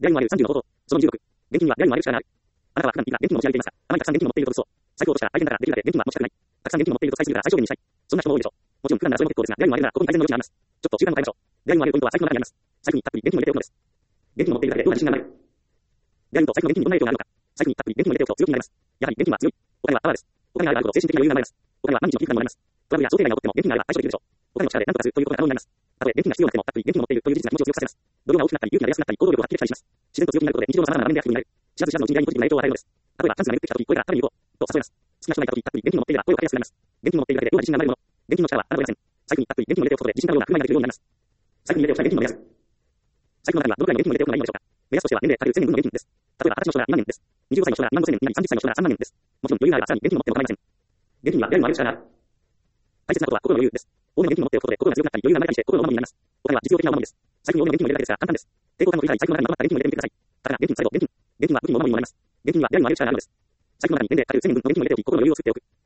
出会いのある30の方法。その26。現金には出会いのある力がある。あなたは普段現金を持ち歩いていますが、あまりたくさん現金を持っていると嘘。財布を落としたら相手の中からできるだけ現金は持ちたくない。たくさん現金を持っていると最終日から最小限にしたい。そんな人も多いでしょう。もちろん普段ならそれも結構ですが、出会いのあるならここに改善の余地があります。ちょっと習慣を変えましょう。出会いのあるポイントは財布の中にあります。財布にたっぷり現金を入れておくのです。現金を持っているだけでどんな自信が生まれる。出会いと財布の現金にどんな影響があるのか。財布にたっぷり現金を入れておくと強気になります。やはり現金は強い。お金はパワーです。お金があるからこそ精神的な余裕が生まれます。お金は毎日の皮膚が生まれます。トラブルや想定外が起こっても現金があれば対処できるでしょう。お金の力で何とかするということが可能になります。たとえ現金が必要なくてもたっぷり現金を持っているという事実が気持ちを強くさせます。度量が大きくなったり勇気が出やすくなったり行動力を発揮できたりします。自然と強気になることで日常の様々な場面でアクティブになる。知らず知らずのうちに出会いにポジティブな影響を与えるのです。例えばチャンスが巡ってきた時、これから食べに行こうと誘います。好きな人がいた時、たっぷり現金を持っていれば声をかけやすくなります。現金を持っているだけでどんな自信が生まれるもの。現金の力は侮れません。財布にたっぷり現金を入れておくことで自信があるような不満ができるようになります。財布に入れておきたい現金の目安。財布の中にはどのくらいの現金を入れておくのがいいのでしょうか。目安としては年齢かける1000年分の現金です。例えば20歳の人なら2万円です。25歳の人なら2万5000円になり、30歳の人なら3万円です。もちろん余裕があればさらに現金を持っても構いません。現金には出会いのある力がある。大切なことは心の余裕です。多めの現金を持っておくことで心が強くなったり余裕が生まれたりして心のままになります。お金は実用的なものです。財布に多めの現金を入れるだけですが簡単です。抵抗感の小さい財布の中にまとまった現金を入れてみてください。ただ現金最後、現金は武器にものにもなります。現金には出会いのある力があるのです。財布の中に年齢かける1000年分の現金を入れておき心の余裕を作っておく。